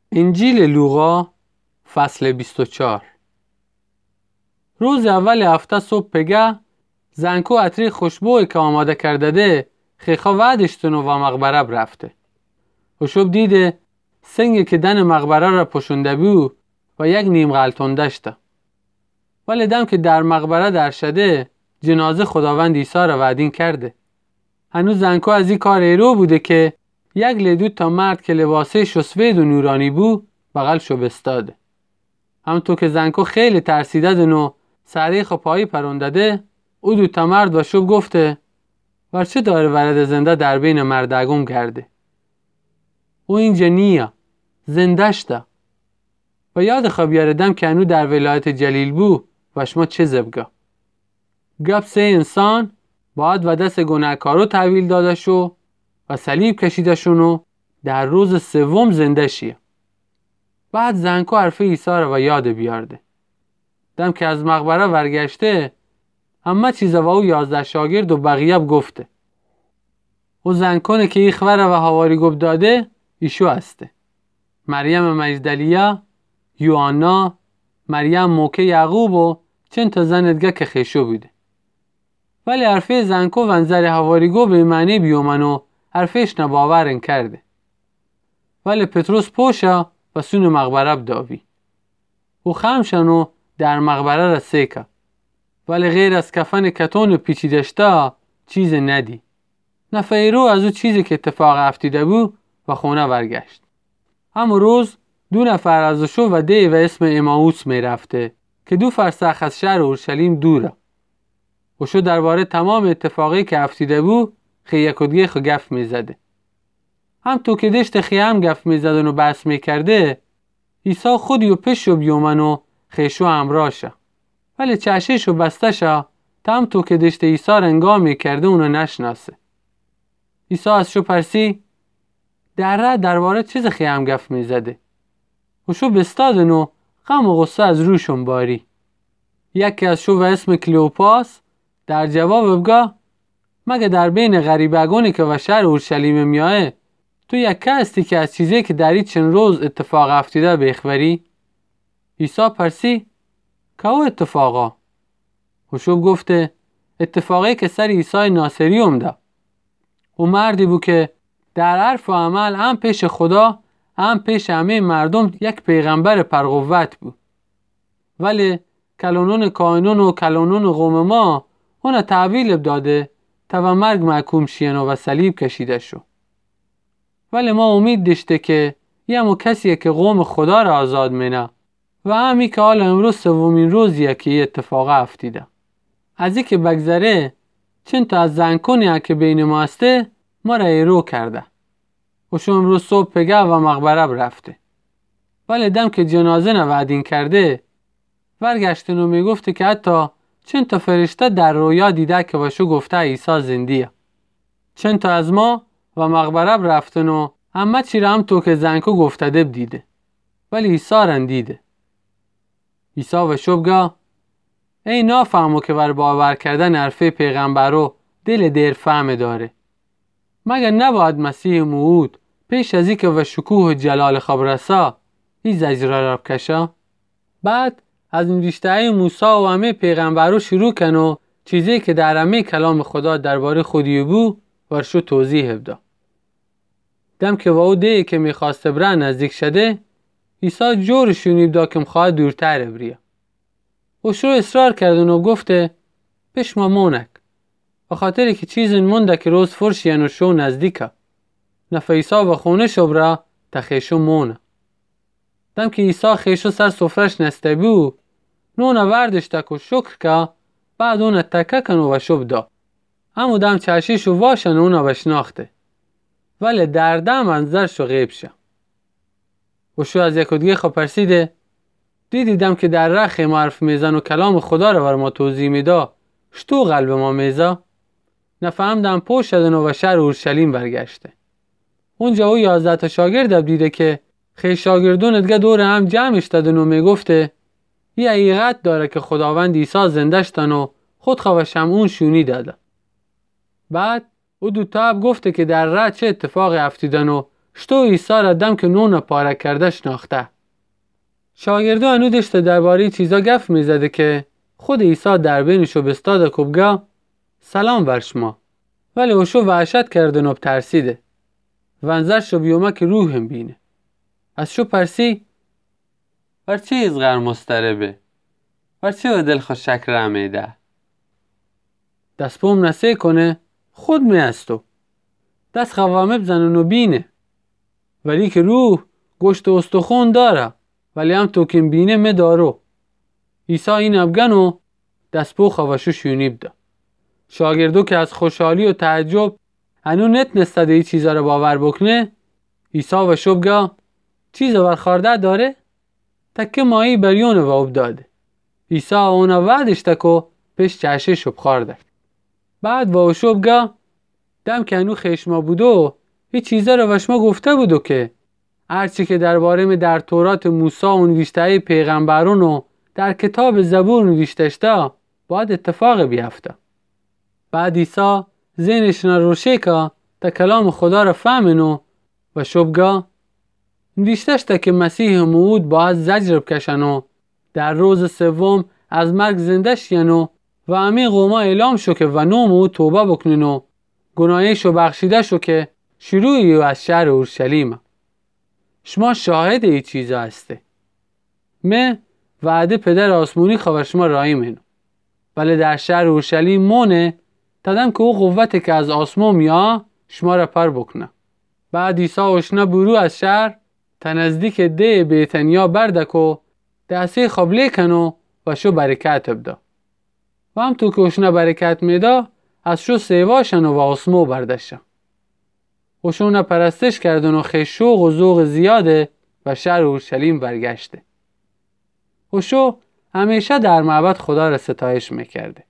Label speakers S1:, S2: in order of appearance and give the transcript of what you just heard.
S1: انجیل لوقا فصل 24. روز اول هفته صبح پگه زنکو عطری خوشبوی که آماده کرده ده خیخا وعدشتونو و مقبره برفته و شب دیده سنگی که دن مقبره را پشونده بیو و یک نیم غلطون داشته. ولی دم که در مقبره در شده جنازه خداوند عیسی را وعدین کرده. هنوز زنکو از این کار ایرو بوده که یک لیدو تا مرد که لباسه سفید و نورانی بو بغل شو بستاده. همونطور که زنکو خیلی ترسیده دنو سریخ و پایی پرونده ده او دو تا مرد و شب گفته ورچه داره ورد زنده در بین مردگم گرده. او اینجا نیا زنده شده و یاد خواب یاردم که انو در ولایت جلیل بو و شما چه زبگه. گپ سه انسان باید و دست گناهکارو تحویل داده شو و صلیب کشیده شونو در روز سوم زنده شیه. بعد زنکو حرف عیسی رو و یاد بیارده. دم که از مقبره ورگشته همه چیزا و او 11 شاگرد و بقیه گفته. او زنکونه که ای خبره و حواری گفت داده ایشو هسته. مریم مجدلیه، یوحنا، مریم موکه یعقوب و چند تا زندگه که خیشو بوده. ولی حرفه زنکو ونظر حواری گو به معنی بیومنو حرفش نباورن کرده. ولی پتروس پوشا و سون مقبره بداوی. او خمشنو در مقبره رسیکه. ولی غیر از کفن کتون پیچیدشتا چیز ندی. نفیرو از او چیزی که اتفاق افتیده بو و خونه برگشت. اما روز 2 نفر از شو و ده و اسم اماوس می رفته که 2 فرسخ از شهر اورشلیم دوره. و شو درباره تمام اتفاقی که افتیده بو خیکودگی خو گف می زده. هم تو که دشت خیام گف می زدن و بحث می کرده عیسی خودی و پش و بیومن و خیشو همراشه. ولی چشش و بستشه تم تو که دشت عیسی رنگام می کرده اونو نشناسه. عیسی از شو پرسی درباره چیز خیام گف می زده. و شو بستادن و غم و غصه از روشون باری. یکی از شو و اسم کلیوپاس در جواب بگه مگه در بین غریبگانی که و شهر اورشلیم میاه تو یکی هستی که از چیزی که در این چند روز اتفاق افتیده بخبری؟ عیسی پرسی که او اتفاقا؟ و شب گفته اتفاقی که سر عیسی ناصری اومده. او مردی بود که در عرف و عمل هم پیش خدا هم پیش همه مردم یک پیغمبر پرقوت بود. ولی کلانون کاهنون و کلانون قوم ما اون تحویل داده تا و مرگ محکوم شین و صلیب کشیده شو. ولی ما امید داشته که یه کسیه که قوم خدا را آزاد منه و همی که حالا امروز 3مین روزیه که یه اتفاق افتیده. از این که بگذره چند تا از زنکونی که بین ما هسته ما را ایرو کرده و شو امروز صبح پگه و مقبره برفته. ولی دم که جنازه نوعدین کرده ورگشتن و میگفته که حتی چند تا فرشته در رویا دیده که باشو گفته عیسی زندیه. چند تا از ما و مقبره برفتن و همه چی را هم تو که زنکو گفته دب دیده. ولی عیسی رن دیده. عیسی و شبگه ای نافهمو که بر باور کردن حرفه پیغمبرو دل دیر فهم داره. مگر نباید مسیح موعود پیش از این که و شکوه و جلال خبرسا این زجره را بکشه؟ بعد از نوشته موسی و همه پیغمبرو شروع کن و چیزی که در همه کلام خدا درباره خودی بو ورشو توضیح بده. دم که و او ده که میخواسته بره نزدیک شده عیسی جور شونیب دا که مخواه دورتر بریه. و شروع اصرار کردن و گفته پیش ما مونک و خاطری که چیزن مونده که روز فرشین و شو نزدیکه. نفع عیسی و خونه شبره تا خیشو مونه. دم که عیسی خیشو سر سفرش نسته بیو نونه وردش تک و شکر که بعد اونه تکه کنو و شب دا. همو دم چشیشو واشن و اونه بشناخته. ولی در دم منظرشو غیب شه. و شو از یک و دیگه خواه پرسیده دیدم که در رخ ما حرف میزن و کلام خدا رو بر ما توضیح میده شتو قلب ما میزه؟ نفهمدم پوش شدن و شهر اورشلیم برگشته. اونجا او 11 تا شاگرد دیده که خیلی شاگردون دیگه دور هم جمعش دادن و میگفته یه حقیقت داره که خداوند عیسی زنده شدن و خود خواه شمعون شونی داده. بعد او 2 تا گفته که در راه چه اتفاقی افتیدن و شتو عیسی را دم که نون پاره کرده شناخته. شاگردو انو داشته درباره چیزا گف میزده که خود عیسی در بینشو بستاده کبگا سلام بر شما. ولی اوشو وحشت کردن و ترسیده. ونزر شو بیومه که روحم بینه. از شو پرسی بر چه ازغر مستربه؟ بر چه و دل خوش شکر امیده؟ دست بوم نسه کنه خود می هستو. دست خوامه بزنن و بینه. ولی که روح گوشت و استخون داره. ولی هم تو کم بینه می دارو. عیسی این ابگن و دست بو خواشو شونیب ده. شاگردو که از خوشحالی و تعجب انو نتنسته ده ای چیزا رو باور بکنه عیسی و شبگا چیزا برخارده داره؟ تکه مایی بریون و ابداده. عیسی اونا وعدش تکو پیش چشه شب خارده. بعد و شبگا دم که انو خشما بودو ای چیزا رو وشما گفته بودو که هرچی که درباره می در تورات موسی و نوشته پیغمبرون و در کتاب زبور نوشتهشتا باید اتفاق بیفته. بعد عیسی ذهنش روشه که تا کلام خدا را فهمنو و شبگا نوشتهشتا که مسیح موعود باید زجر بکشنو در روز سوم از مرگ زنده شینو و همه قوما اعلام شو که و نومو توبه بکننو گناهیشو بخشیده شو که شروعی از شهر اورشلیم. شما شاهد ای چیزا هسته. من وعده پدر آسمونی خواه شما رایی منو. ولی در شهر اورشلیم مونه تدم که او قوته که از آسمون میا شما را پر بکنه. بعد عیسی اشنا برو از شهر تا نزدیک ده بیتنیا بردکو دسته خبله کنو و شو برکت ابدا. و هم تو که اشنا برکت میدا از شو سیواشنو و آسمو بردشه. وشونه پرستش کردن و خیلی شوق و ذوق زیاده و شهر اورشلیم برگشته. وشو همیشه در معبد خدا را ستایش میکرده.